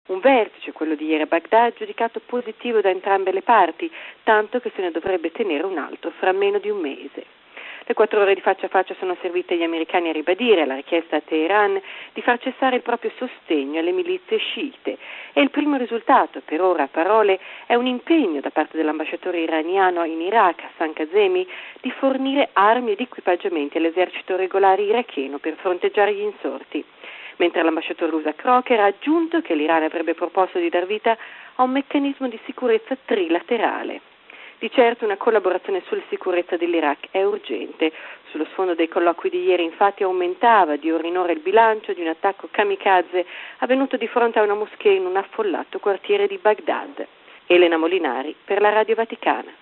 Un vertice, quello di ieri a Baghdad, giudicato positivo da entrambe le parti, tanto che se ne dovrebbe tenere un altro fra meno di un mese. Le 4 ore di faccia a faccia sono servite agli americani a ribadire la richiesta a Teheran di far cessare il proprio sostegno alle milizie sciite e il primo risultato, per ora a parole, è un impegno da parte dell'ambasciatore iraniano in Iraq, Hassan Kazemi, di fornire armi ed equipaggiamenti all'esercito regolare iracheno per fronteggiare gli insorti. Mentre l'ambasciatore USA Crocker ha aggiunto che l'Iran avrebbe proposto di dar vita a un meccanismo di sicurezza trilaterale. Di certo una collaborazione sulla sicurezza dell'Iraq è urgente. Sullo sfondo dei colloqui di ieri infatti aumentava di ora in ora il bilancio di un attacco kamikaze avvenuto di fronte a una moschea in un affollato quartiere di Baghdad. Elena Molinari per la Radio Vaticana.